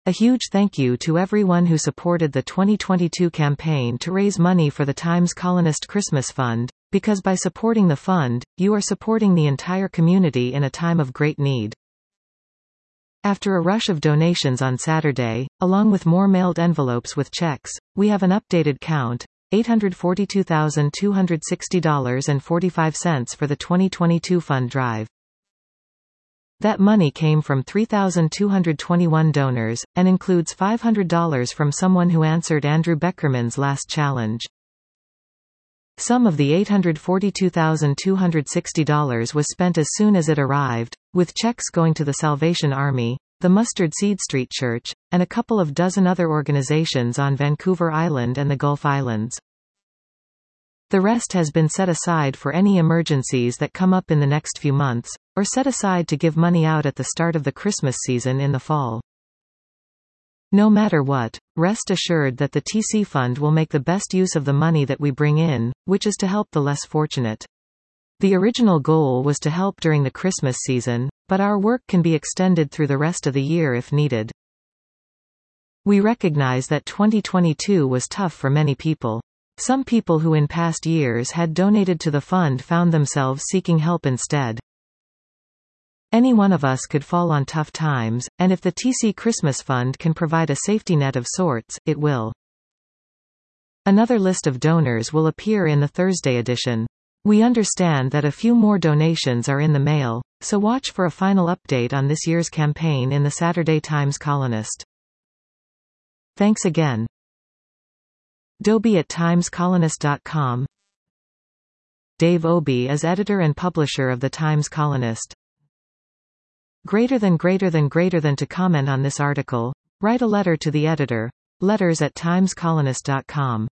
A huge thank you to everyone who supported the 2022 campaign to raise money for the Times Colonist Christmas Fund, because by supporting the fund, you are supporting the entire community in a time of great need. After a rush of donations on Saturday, along with more mailed envelopes with checks, we have an updated count, $842,260.45 for the 2022 fund drive. That money came from 3,221 donors, and includes $500 from someone who answered Andrew Beckerman's last challenge. Some of the $842,260 was spent as soon as it arrived, with checks going to the Salvation Army, the Mustard Seed Street Church, and a couple of dozen other organizations on Vancouver Island and the Gulf Islands. The rest has been set aside for any emergencies that come up in the next few months, or set aside to give money out at the start of the Christmas season in the fall. No matter what, rest assured that the TC Fund will make the best use of the money that we bring in, which is to help the less fortunate. The original goal was to help during the Christmas season, but our work can be extended through the rest of the year if needed. We recognize that 2022 was tough for many people. Some people who in past years had donated to the fund found themselves seeking help instead. Any one of us could fall on tough times, and if the TC Christmas Fund can provide a safety net of sorts, it will. Another list of donors will appear in the Thursday edition. We understand that a few more donations are in the mail, so watch for a final update on this year's campaign in the Saturday Times Colonist. Thanks again. Dobie at timescolonist.com. Dave Obey is editor and publisher of the Times Colonist. Greater than to comment on this article, write a letter to the editor, letters@timescolonist.com.